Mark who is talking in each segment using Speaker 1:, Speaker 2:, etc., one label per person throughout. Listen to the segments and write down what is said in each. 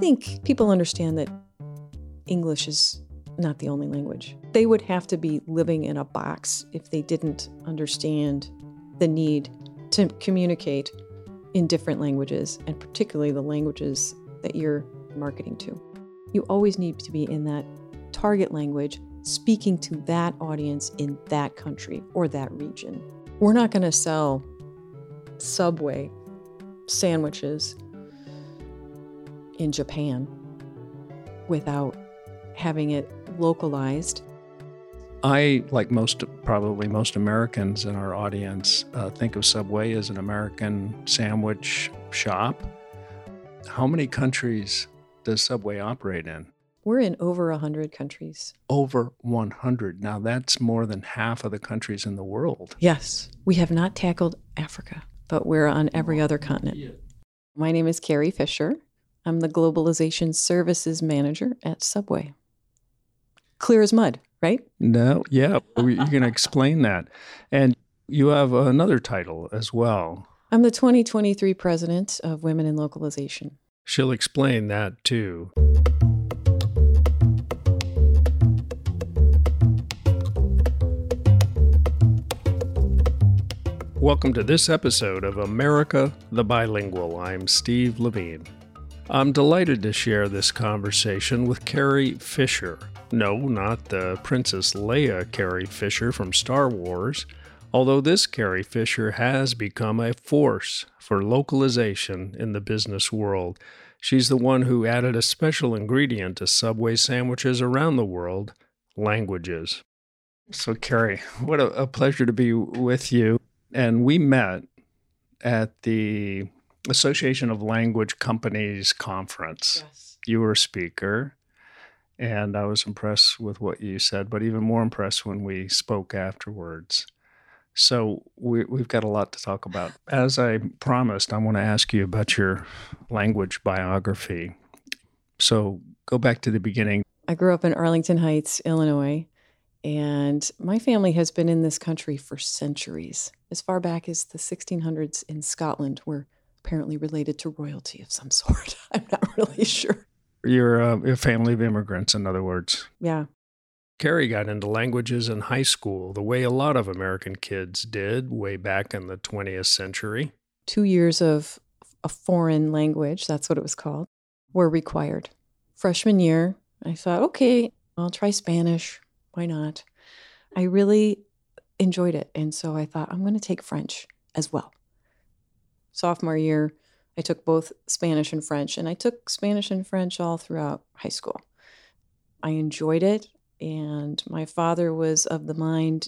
Speaker 1: think people understand that English is not the only language. They would have to be living in a box if they didn't understand the need to communicate in different languages, and particularly the languages that you're marketing to. You always need to be in that target language, speaking to that audience in that country or that region. We're not going to sell Subway sandwiches in Japan without having it localized.
Speaker 2: I, like probably most Americans in our audience, think of Subway as an American sandwich shop. How many countries does Subway operate in?
Speaker 1: We're in over 100 countries.
Speaker 2: Over 100. Now, that's more than half of the countries in the world.
Speaker 1: Yes. We have not tackled Africa, but we're on every other continent. Yeah. My name is Carrie Fisher. I'm the Globalization Services Manager at Subway. Clear as mud, right?
Speaker 2: No, yeah, you can explain that. And you have another title as well.
Speaker 1: I'm the 2023 President of Women in Localization.
Speaker 2: She'll explain that too. Welcome to this episode of America the Bilingual. I'm Steve Levine. I'm delighted to share this conversation with Carrie Fisher. No, not the Princess Leia Carrie Fisher from Star Wars, although this Carrie Fisher has become a force for localization in the business world. She's the one who added a special ingredient to Subway sandwiches around the world, languages. So Carrie, what a pleasure to be with you. And we met at the Association of Language Companies conference.
Speaker 1: Yes.
Speaker 2: You were a speaker. And I was impressed with what you said, but even more impressed when we spoke afterwards. So we've got a lot to talk about. As I promised, I want to ask you about your language biography. So go back to the beginning.
Speaker 1: I grew up in Arlington Heights, Illinois, and my family has been in this country for centuries. As far back as the 1600s in Scotland, we're apparently related to royalty of some sort. I'm not really sure.
Speaker 2: You're a family of immigrants, in other words.
Speaker 1: Yeah.
Speaker 2: Carrie got into languages in high school the way a lot of American kids did way back in the 20th century.
Speaker 1: 2 years of a foreign language, that's what it was called, were required. Freshman year, I thought, okay, I'll try Spanish. Why not? I really enjoyed it. And so I thought, I'm going to take French as well. Sophomore year, I took both Spanish and French, and I took Spanish and French all throughout high school. I enjoyed it, and my father was of the mind,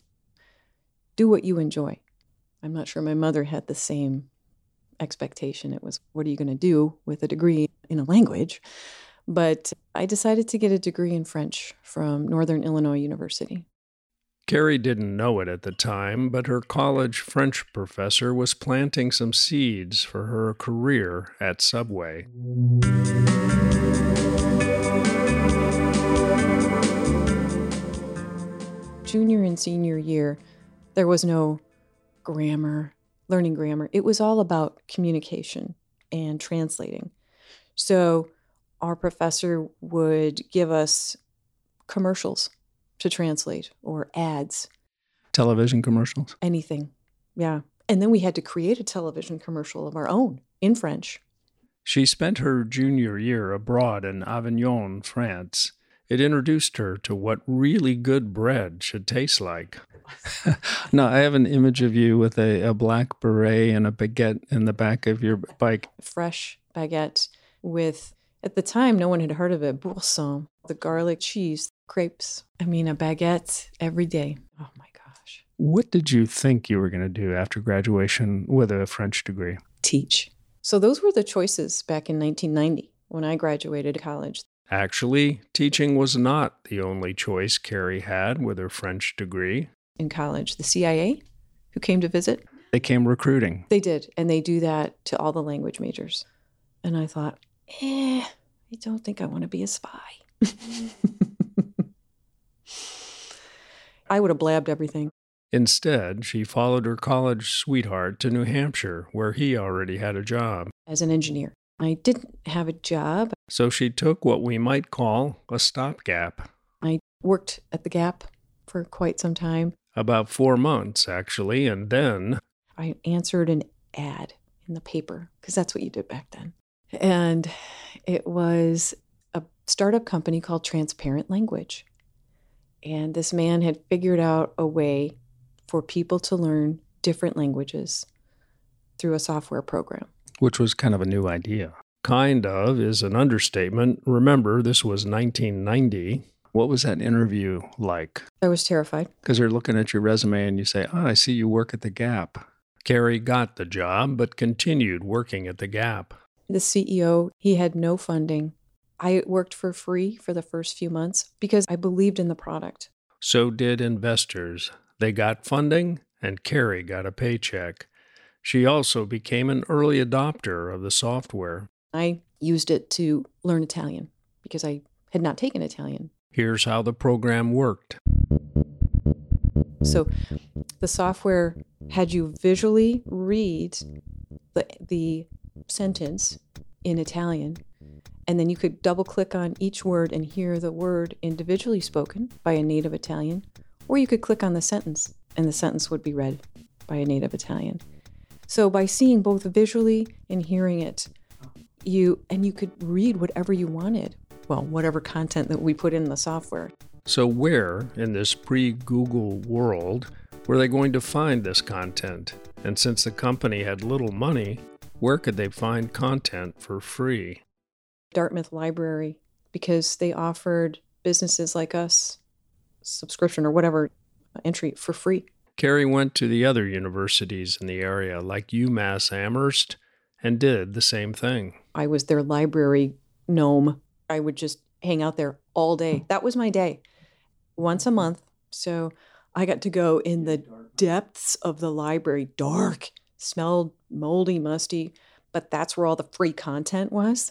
Speaker 1: do what you enjoy. I'm not sure my mother had the same expectation. It was, what are you going to do with a degree in a language? But I decided to get a degree in French from Northern Illinois University.
Speaker 2: Carrie didn't know it at the time, but her college French professor was planting some seeds for her career at Subway.
Speaker 1: Junior and senior year, there was no grammar, learning grammar. It was all about communication and translating. So our professor would give us commercials to translate, or ads.
Speaker 2: Television commercials?
Speaker 1: Anything, yeah. And then we had to create a television commercial of our own in French.
Speaker 2: She spent her junior year abroad in Avignon, France. It introduced her to what really good bread should taste like. Now, I have an image of you with a black beret and a baguette in the back of your bike.
Speaker 1: Fresh baguette with, at the time, no one had heard of it, boursin, the garlic cheese. Crepes. I mean, a baguette every day. Oh my gosh.
Speaker 2: What did you think you were going to do after graduation with a French degree?
Speaker 1: Teach. So those were the choices back in 1990 when I graduated college.
Speaker 2: Actually, teaching was not the only choice Carrie had with her French degree.
Speaker 1: In college, the CIA, who came to visit.
Speaker 2: They came recruiting.
Speaker 1: They did, and they do that to all the language majors. And I thought, I don't think I want to be a spy. I would have blabbed everything.
Speaker 2: Instead, she followed her college sweetheart to New Hampshire, where he already had a job.
Speaker 1: As an engineer. I didn't have a job.
Speaker 2: So she took what we might call a stopgap.
Speaker 1: I worked at the Gap for quite some time.
Speaker 2: About 4 months, actually, and then
Speaker 1: I answered an ad in the paper, because that's what you did back then. And it was a startup company called Transparent Language. And this man had figured out a way for people to learn different languages through a software program.
Speaker 2: which was kind of a new idea. Kind of is an understatement. Remember, this was 1990. What was that interview like?
Speaker 1: I was terrified.
Speaker 2: Because they're looking at your resume and you say, I see you work at the Gap. Carrie got the job, but continued working at the Gap.
Speaker 1: The CEO, he had no funding. I worked for free for the first few months because I believed in the product.
Speaker 2: So did investors. They got funding, and Carrie got a paycheck. She also became an early adopter of the software.
Speaker 1: I used it to learn Italian because I had not taken Italian.
Speaker 2: Here's how the program worked.
Speaker 1: So the software had you visually read the sentence in Italian, and then you could double click on each word and hear the word individually spoken by a native Italian, or you could click on the sentence and the sentence would be read by a native Italian. So by seeing both visually and hearing it, you could read whatever you wanted. Well, whatever content that we put in the software.
Speaker 2: So where, in this pre-Google world, were they going to find this content? And since the company had little money, where could they find content for free?
Speaker 1: Dartmouth Library, because they offered businesses like us subscription or whatever entry for free.
Speaker 2: Carrie went to the other universities in the area, like UMass Amherst, and did the same thing.
Speaker 1: I was their library gnome. I would just hang out there all day. That was my day, once a month. So I got to go in the depths of the library, dark, smelled moldy, musty, but that's where all the free content was.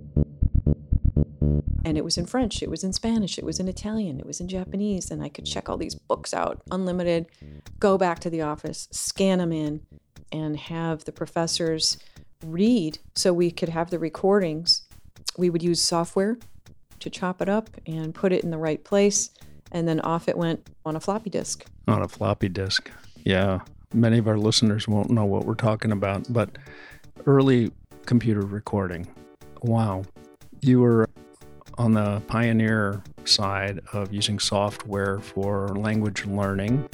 Speaker 1: And it was in French, it was in Spanish, it was in Italian, it was in Japanese, and I could check all these books out, unlimited, go back to the office, scan them in, and have the professors read so we could have the recordings. We would use software to chop it up and put it in the right place, and then off it went on a floppy disk.
Speaker 2: On a floppy disk, yeah. Many of our listeners won't know what we're talking about, but early computer recording. Wow. You were on the pioneer side of using software for language learning.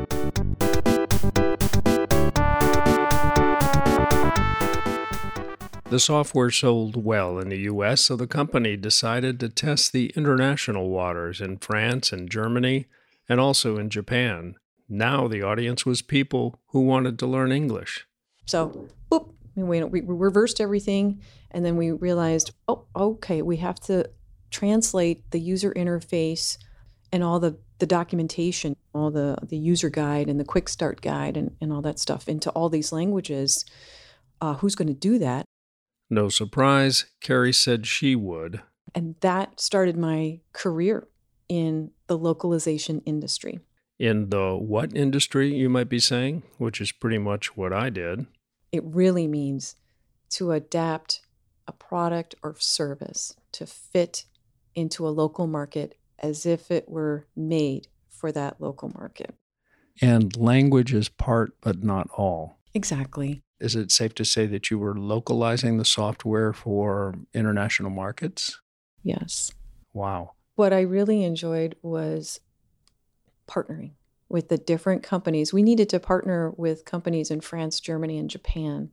Speaker 2: The software sold well in the U.S., so the company decided to test the international waters in France and Germany, and also in Japan. Now the audience was people who wanted to learn English.
Speaker 1: So, boop, we reversed everything, and then we realized, oh, okay, we have to translate the user interface and all the documentation, all the user guide and the quick start guide and all that stuff into all these languages. Who's going to do that?
Speaker 2: No surprise, Carrie said she would.
Speaker 1: And that started my career in the localization industry.
Speaker 2: In the what industry, you might be saying, which is pretty much what I did.
Speaker 1: It really means to adapt a product or service to fit into a local market as if it were made for that local market.
Speaker 2: And language is part, but not all.
Speaker 1: Exactly.
Speaker 2: Is it safe to say that you were localizing the software for international markets?
Speaker 1: Yes.
Speaker 2: Wow.
Speaker 1: What I really enjoyed was partnering with the different companies. We needed to partner with companies in France, Germany, and Japan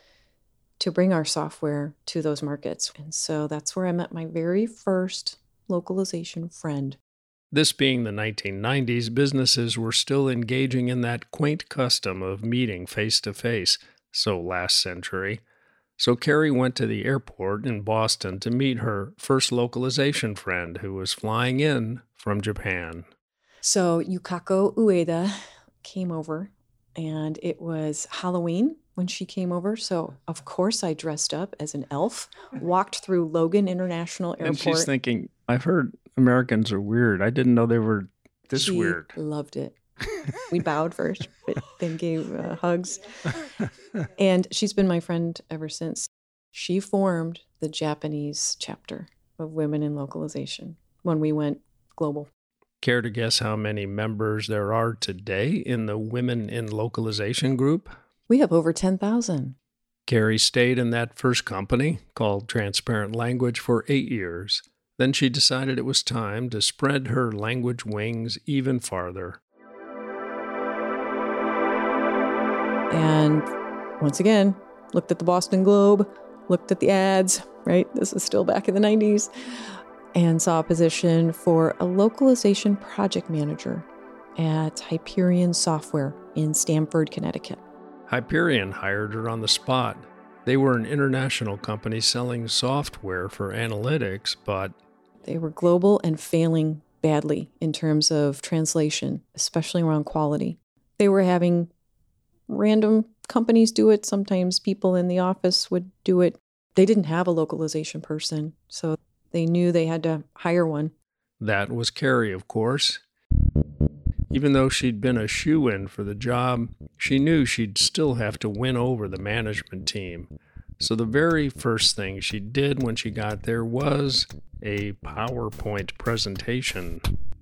Speaker 1: to bring our software to those markets. And so that's where I met my very first localization friend.
Speaker 2: This being the 1990s, businesses were still engaging in that quaint custom of meeting face-to-face, so last century. So Carrie went to the airport in Boston to meet her first localization friend who was flying in from Japan.
Speaker 1: So Yukako Ueda came over, and it was Halloween when she came over. So, of course, I dressed up as an elf, walked through Logan International Airport.
Speaker 2: And she's thinking, I've heard Americans are weird. I didn't know they were this weird.
Speaker 1: She loved it. We bowed first, but then gave hugs. And she's been my friend ever since. She formed the Japanese chapter of Women in Localization when we went global.
Speaker 2: Care to guess how many members there are today in the Women in Localization group?
Speaker 1: We have over 10,000.
Speaker 2: Carrie stayed in that first company, called Transparent Language, for 8 years. Then she decided it was time to spread her language wings even farther.
Speaker 1: And once again, looked at the Boston Globe, looked at the ads, right? This is still back in the 90s, and saw a position for a localization project manager at Hyperion Software in Stamford, Connecticut.
Speaker 2: Hyperion hired her on the spot. They were an international company selling software for analytics, but
Speaker 1: they were global and failing badly in terms of translation, especially around quality. They were having random companies do it. Sometimes people in the office would do it. They didn't have a localization person, so they knew they had to hire one.
Speaker 2: That was Carrie, of course. Even though she'd been a shoo-in for the job, she knew she'd still have to win over the management team. So the very first thing she did when she got there was a PowerPoint presentation.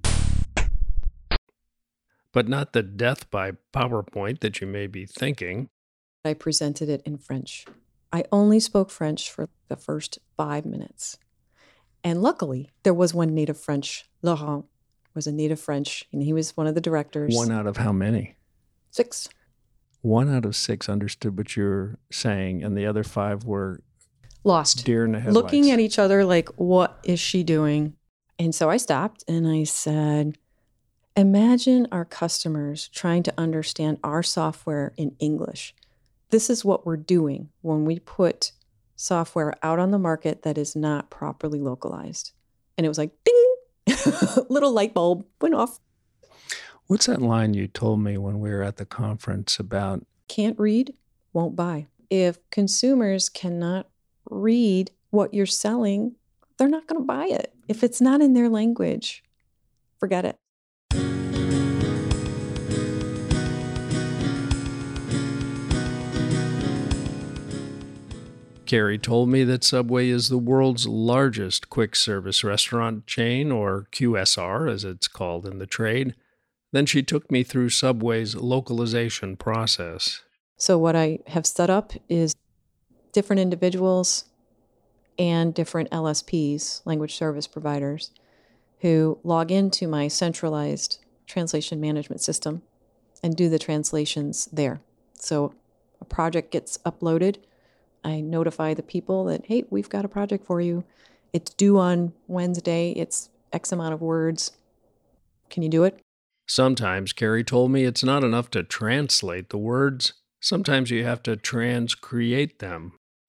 Speaker 2: But not the death by PowerPoint that you may be thinking.
Speaker 1: I presented it in French. I only spoke French for the first 5 minutes. And luckily, there was one native French. Laurent was a native French, and he was one of the directors.
Speaker 2: 1 out of how many?
Speaker 1: 6.
Speaker 2: 1 out of 6 understood what you're saying, and the other 5 were
Speaker 1: lost,
Speaker 2: deer in the headlights.
Speaker 1: Looking at each other like, what is she doing? And so I stopped and I said, imagine our customers trying to understand our software in English. This is what we're doing when we put software out on the market that is not properly localized. And it was like, ding! Little light bulb went off.
Speaker 2: What's that line you told me when we were at the conference about?
Speaker 1: Can't read, won't buy. If consumers cannot read what you're selling, they're not going to buy it. If it's not in their language, forget it.
Speaker 2: Carrie told me that Subway is the world's largest quick service restaurant chain, or QSR as it's called in the trade. Then she took me through Subway's localization process.
Speaker 1: So what I have set up is different individuals and different LSPs, language service providers, who log into my centralized translation management system and do the translations there. So a project gets uploaded. I notify the people that, hey, we've got a project for you. It's due on Wednesday. It's X amount of words. Can you do it?
Speaker 2: Sometimes, Carrie told me, it's not enough to translate the words. Sometimes you have to transcreate them.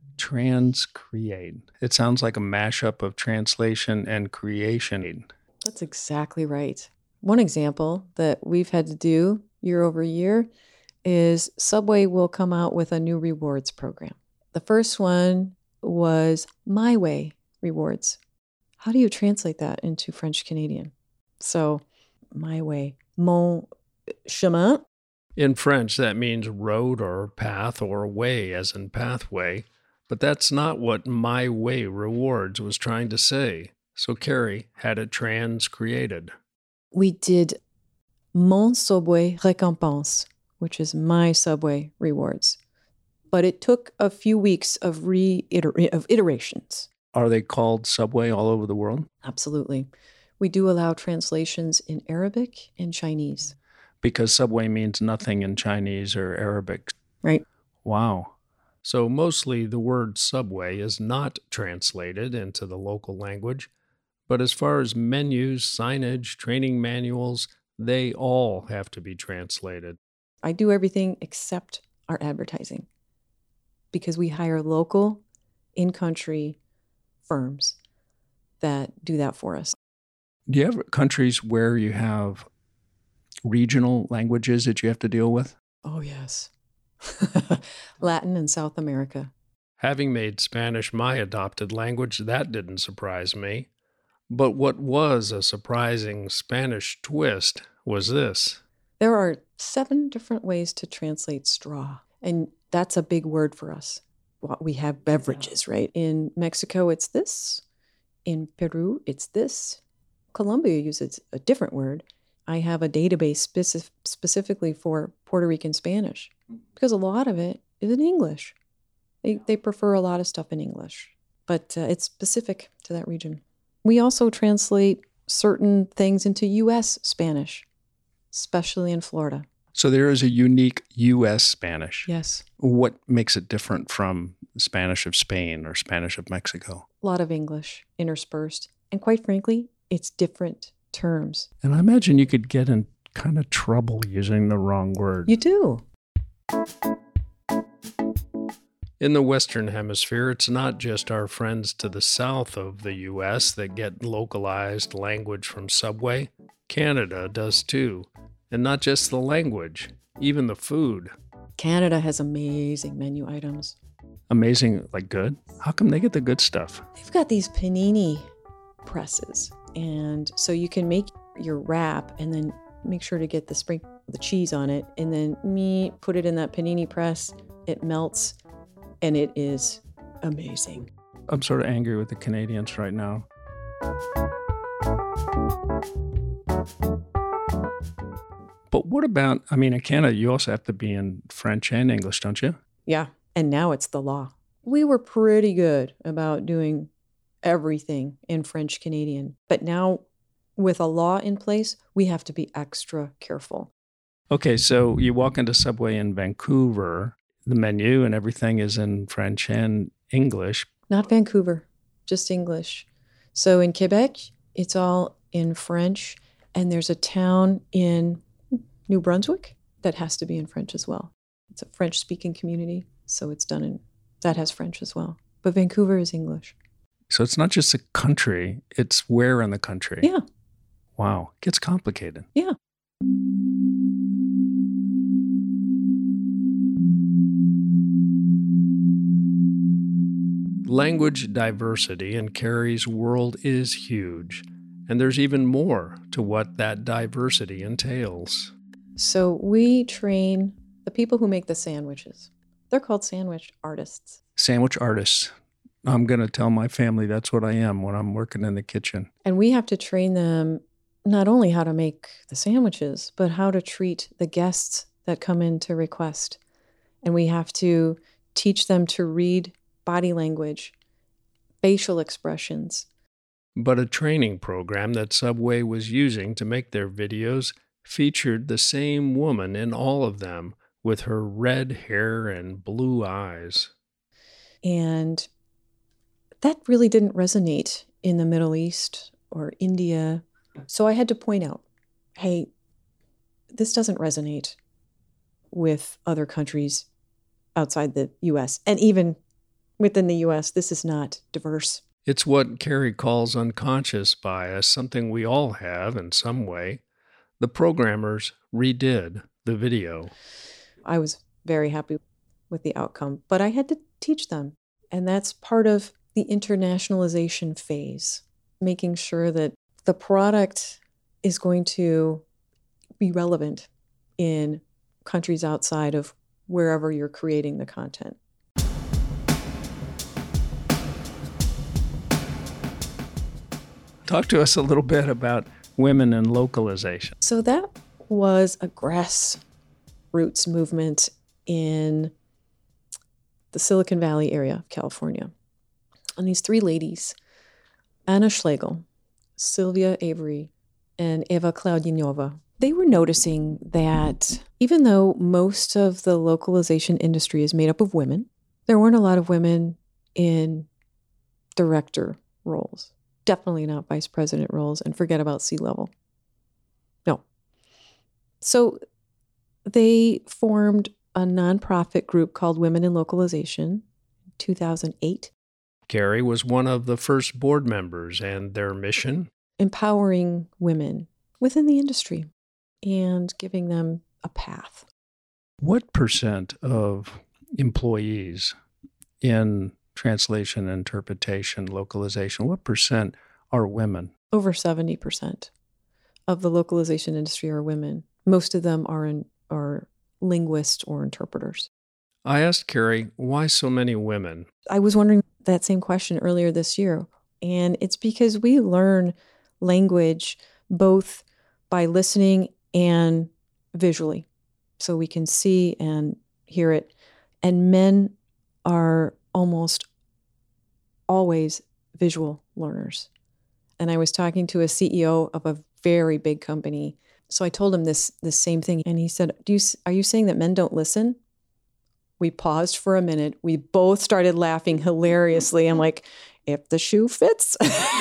Speaker 2: Transcreate. It sounds like a mashup of translation and creation.
Speaker 1: That's exactly right. One example that we've had to do year over year is Subway will come out with a new rewards program. The first one was My Way rewards. How do you translate that into French Canadian? So, My Way, mon chemin.
Speaker 2: In French, that means road or path or way, as in pathway. But that's not what My Way rewards was trying to say. So Carrie had it transcreated.
Speaker 1: We did Mon Subway récompense, which is my Subway rewards. But it took a few weeks of iterations.
Speaker 2: Are they called Subway all over the world?
Speaker 1: Absolutely. We do allow translations in Arabic and Chinese.
Speaker 2: Because Subway means nothing in Chinese or Arabic.
Speaker 1: Right.
Speaker 2: Wow. So mostly the word Subway is not translated into the local language. But as far as menus, signage, training manuals, they all have to be translated.
Speaker 1: I do everything except our advertising, because we hire local, in-country firms that do that for us.
Speaker 2: Do you have countries where you have regional languages that you have to deal with?
Speaker 1: Oh, yes. Latin and South America.
Speaker 2: Having made Spanish my adopted language, that didn't surprise me. But what was a surprising Spanish twist was this.
Speaker 1: There are 7 different ways to translate straw, and that's a big word for us. Well, we have beverages, right? In Mexico, it's this. In Peru, it's this. Colombia uses a different word. I have a database specifically for Puerto Rican Spanish because a lot of it is in English. They prefer a lot of stuff in English, but it's specific to that region. We also translate certain things into U.S. Spanish, especially in Florida.
Speaker 2: So there is a unique U.S. Spanish.
Speaker 1: Yes.
Speaker 2: What makes it different from Spanish of Spain or Spanish of Mexico?
Speaker 1: A lot of English interspersed. And quite frankly, it's different terms.
Speaker 2: And I imagine you could get in kind of trouble using the wrong word.
Speaker 1: You do.
Speaker 2: In the Western Hemisphere, it's not just our friends to the south of the U.S. that get localized language from Subway. Canada does too. And not just the language, even the food.
Speaker 1: Canada has amazing menu items.
Speaker 2: Amazing, like good? How come they get the good stuff?
Speaker 1: They've got these panini presses. And so you can make your wrap and then make sure to get the cheese on it. And then put it in that panini press. It melts. And it is amazing.
Speaker 2: I'm sort of angry with the Canadians right now. But what about, in Canada, you also have to be in French and English, don't you?
Speaker 1: Yeah. And now it's the law. We were pretty good about doing everything in French Canadian. But now with a law in place, we have to be extra careful.
Speaker 2: Okay, so you walk into Subway in Vancouver. The menu and everything is in French and English.
Speaker 1: Not Vancouver, just English. So in Quebec, it's all in French. And there's a town in New Brunswick that has to be in French as well. It's a French-speaking community, so that has French as well. But Vancouver is English.
Speaker 2: So it's not just a country, it's where in the country.
Speaker 1: Yeah.
Speaker 2: Wow, it gets complicated.
Speaker 1: Yeah.
Speaker 2: Language diversity in Carrie's world is huge, and there's even more to what that diversity entails.
Speaker 1: So we train the people who make the sandwiches. They're called sandwich artists.
Speaker 2: Sandwich artists. I'm going to tell my family that's what I am when I'm working in the kitchen.
Speaker 1: And we have to train them not only how to make the sandwiches, but how to treat the guests that come in to request. And we have to teach them to read body language, facial expressions.
Speaker 2: But a training program that Subway was using to make their videos featured the same woman in all of them with her red hair and blue eyes.
Speaker 1: And that really didn't resonate in the Middle East or India. So I had to point out, hey, this doesn't resonate with other countries outside the U.S. And even within the U.S., this is not diverse.
Speaker 2: It's what Carrie calls unconscious bias, something we all have in some way. The programmers redid the video.
Speaker 1: I was very happy with the outcome, but I had to teach them. And that's part of the internationalization phase, making sure that the product is going to be relevant in countries outside of wherever you're creating the content.
Speaker 2: Talk to us a little bit about women and localization.
Speaker 1: So that was a grassroots movement in the Silicon Valley area of California. And these three ladies, Anna Schlegel, Sylvia Avery, and Eva Klaudinova, they were noticing that even though most of the localization industry is made up of women, there weren't a lot of women in director roles. Definitely not vice president roles, and forget about C-level. No. So they formed a nonprofit group called Women in Localization in 2008.
Speaker 2: Carrie was one of the first board members, and their mission?
Speaker 1: Empowering women within the industry and giving them a path.
Speaker 2: What percent of employees in translation, interpretation, localization, what percent are women?
Speaker 1: Over 70% of the localization industry are women. Most of them are linguists or interpreters.
Speaker 2: I asked Carrie, why so many women?
Speaker 1: I was wondering that same question earlier this year. And it's because we learn language both by listening and visually. So we can see and hear it. And men are almost always visual learners. And I was talking to a CEO of a very big company. So I told him this same thing. And he said, are you saying that men don't listen? We paused for a minute. We both started laughing hilariously. I'm like, if the shoe fits.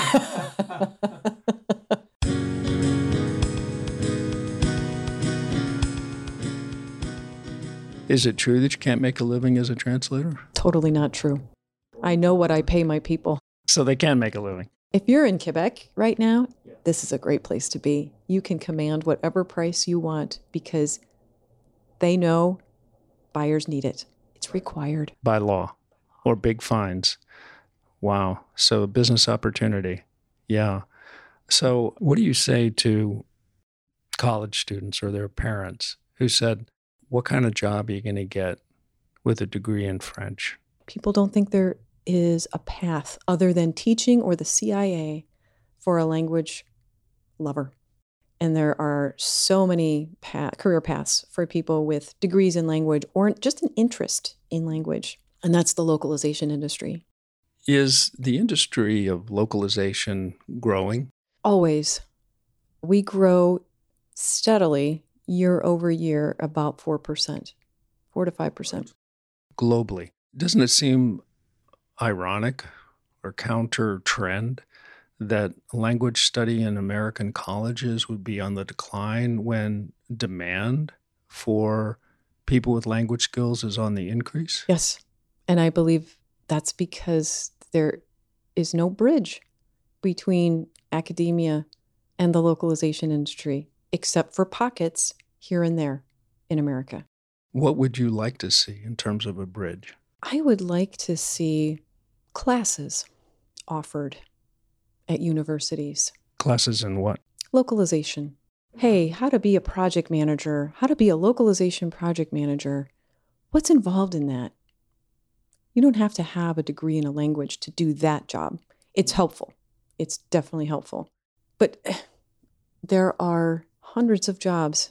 Speaker 2: Is it true that you can't make a living as a translator?
Speaker 1: Totally not true. I know what I pay my people.
Speaker 2: So they can make a living.
Speaker 1: If you're in Quebec right now, this is a great place to be. You can command whatever price you want because they know buyers need it. It's required.
Speaker 2: By law or big fines. Wow. So a business opportunity. Yeah. So what do you say to college students or their parents who said, what kind of job are you going to get with a degree in French?
Speaker 1: People don't think there is a path other than teaching or the CIA for a language lover. And there are so many career paths for people with degrees in language or just an interest in language. And that's the localization industry.
Speaker 2: Is the industry of localization growing?
Speaker 1: Always. We grow steadily year over year about 4%, 4 to 5%.
Speaker 2: Globally. Doesn't it seem ironic or counter trend that language study in American colleges would be on the decline when demand for people with language skills is on the increase?
Speaker 1: Yes. And I believe that's because there is no bridge between academia and the localization industry, except for pockets here and there in America.
Speaker 2: What would you like to see in terms of a bridge?
Speaker 1: I would like to see classes offered at universities.
Speaker 2: Classes in what?
Speaker 1: Localization. Hey, how to be a project manager, how to be a localization project manager. What's involved in that? You don't have to have a degree in a language to do that job. It's helpful. It's definitely helpful. But there are hundreds of jobs,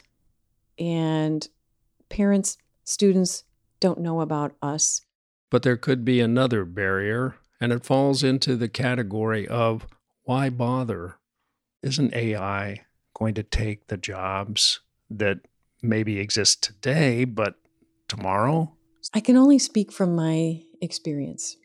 Speaker 1: and parents, students don't know about us.
Speaker 2: But there could be another barrier, and it falls into the category of why bother? Isn't AI going to take the jobs that maybe exist today, but tomorrow?
Speaker 1: I can only speak from my experience.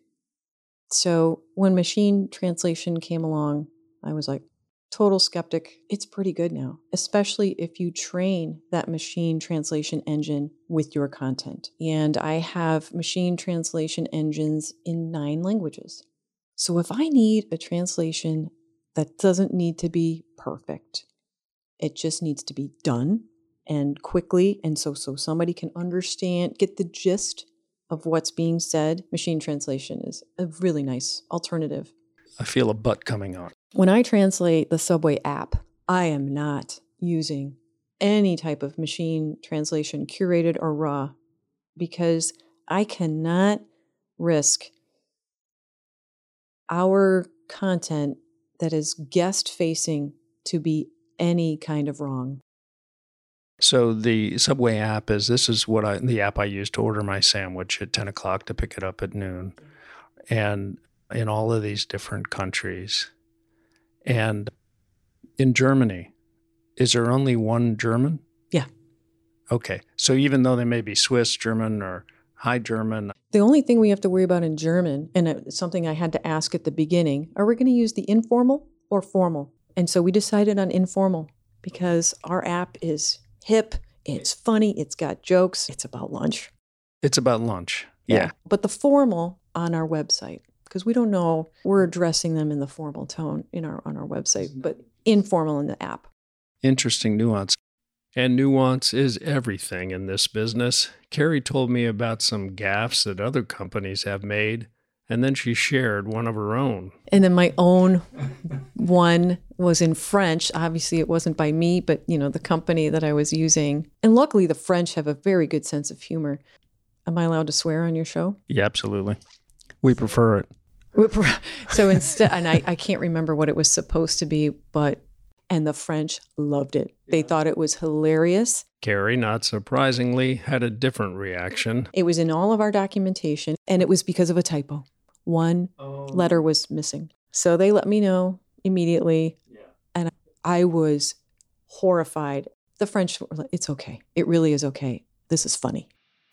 Speaker 1: So when machine translation came along, I was like, total skeptic. It's pretty good now, especially if you train that machine translation engine with your content. And I have machine translation engines in 9 languages. So if I need a translation that doesn't need to be perfect, it just needs to be done and quickly. And so somebody can understand, get the gist of what's being said. Machine translation is a really nice alternative.
Speaker 2: I feel a butt coming on.
Speaker 1: When I translate the Subway app, I am not using any type of machine translation, curated or raw, because I cannot risk our content that is guest-facing to be any kind of wrong.
Speaker 2: So the Subway app this is the app I use to order my sandwich at 10 o'clock to pick it up at noon. And in all of these different countries. And in Germany, is there only one German?
Speaker 1: Yeah.
Speaker 2: Okay. So even though they may be Swiss German or High German.
Speaker 1: The only thing we have to worry about in German, and it's something I had to ask at the beginning, are we going to use the informal or formal? And so we decided on informal because our app is hip, it's funny, it's got jokes, it's about lunch.
Speaker 2: It's about lunch. Yeah.
Speaker 1: But the formal on our website, because we don't know, we're addressing them in the formal tone on our website, but informal in the app.
Speaker 2: Interesting nuance. And nuance is everything in this business. Carrie told me about some gaffes that other companies have made, and then she shared one of her own.
Speaker 1: And then my own one was in French. Obviously, it wasn't by me, but the company that I was using. And luckily, the French have a very good sense of humor. Am I allowed to swear on your show?
Speaker 2: Yeah, absolutely. We prefer it.
Speaker 1: So instead, and I can't remember what it was supposed to be, and the French loved it. They thought it was hilarious.
Speaker 2: Carrie, not surprisingly, had a different reaction.
Speaker 1: It was in all of our documentation, and it was because of a typo. One letter was missing. So they let me know immediately, and I was horrified. The French were like, it's okay. It really is okay. This is funny.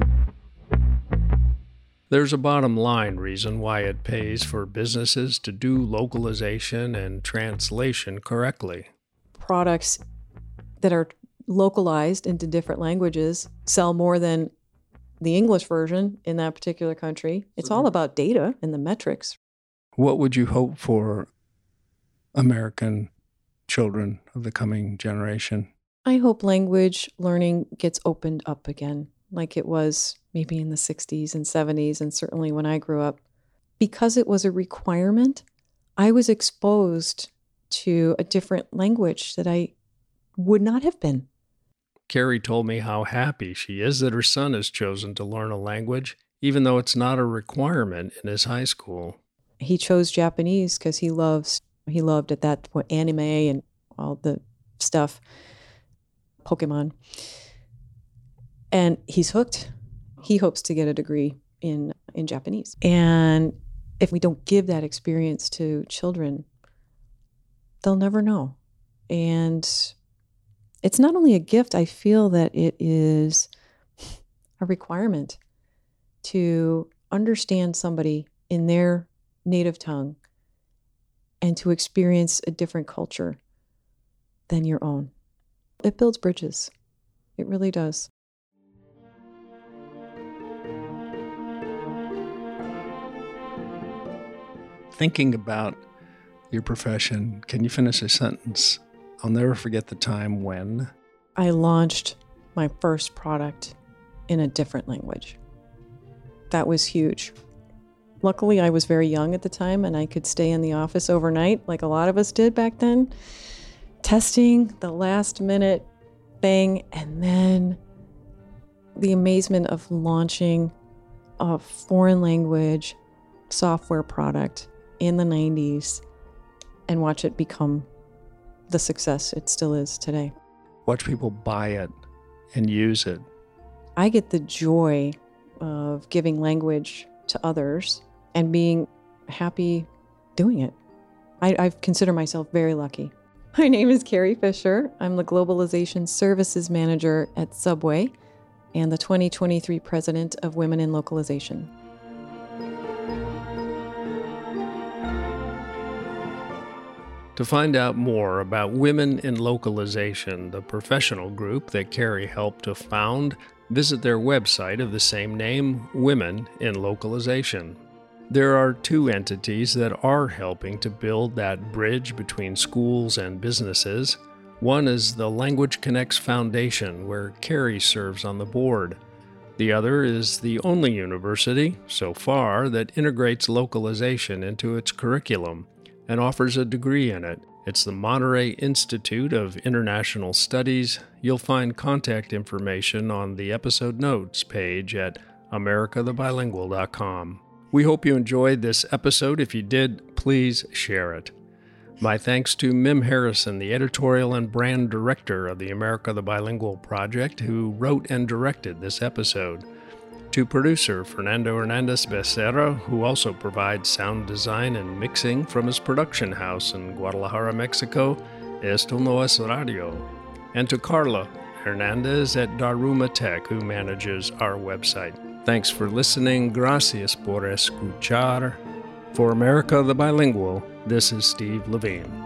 Speaker 2: There's a bottom line reason why it pays for businesses to do localization and translation correctly.
Speaker 1: Products that are localized into different languages sell more than the English version in that particular country. It's all about data and the metrics.
Speaker 2: What would you hope for American children of the coming generation?
Speaker 1: I hope language learning gets opened up again, like it was maybe in the 60s and 70s, and certainly when I grew up. Because it was a requirement, I was exposed to a different language that I would not have been.
Speaker 2: Carrie told me how happy she is that her son has chosen to learn a language, even though it's not a requirement in his high school.
Speaker 1: He chose Japanese because he loved at that point anime and all the stuff, Pokemon. And he's hooked. He hopes to get a degree in Japanese. And if we don't give that experience to children, they'll never know. And it's not only a gift, I feel that it is a requirement to understand somebody in their native tongue and to experience a different culture than your own. It builds bridges. It really does.
Speaker 2: Thinking about your profession, can you finish a sentence? I'll never forget the time when
Speaker 1: I launched my first product in a different language. That was huge. Luckily, I was very young at the time and I could stay in the office overnight like a lot of us did back then, testing the last minute thing, and then the amazement of launching a foreign language software product in the 90s and watch it become the success it still is today.
Speaker 2: Watch people buy it and use it.
Speaker 1: I get the joy of giving language to others and being happy doing it. I consider myself very lucky. My name is Carrie Fisher. I'm the Globalization Services Manager at Subway and the 2023 President of Women in Localization.
Speaker 2: To find out more about Women in Localization, the professional group that Carrie helped to found, visit their website of the same name, Women in Localization. There are two entities that are helping to build that bridge between schools and businesses. One is the Language Connects Foundation, where Carrie serves on the board. The other is the only university, so far, that integrates localization into its curriculum and offers a degree in it. It's the Monterey Institute of International Studies. You'll find contact information on the episode notes page at americathebilingual.com. We hope you enjoyed this episode. If you did, please share it. My thanks to Mim Harrison, the editorial and brand director of the America the Bilingual Project, who wrote and directed this episode. To producer Fernando Hernandez Becerra, who also provides sound design and mixing from his production house in Guadalajara, Mexico, Esto No Es Radio. And to Carla Hernandez at Daruma Tech, who manages our website. Thanks for listening. Gracias por escuchar. For America the Bilingual, this is Steve Levine.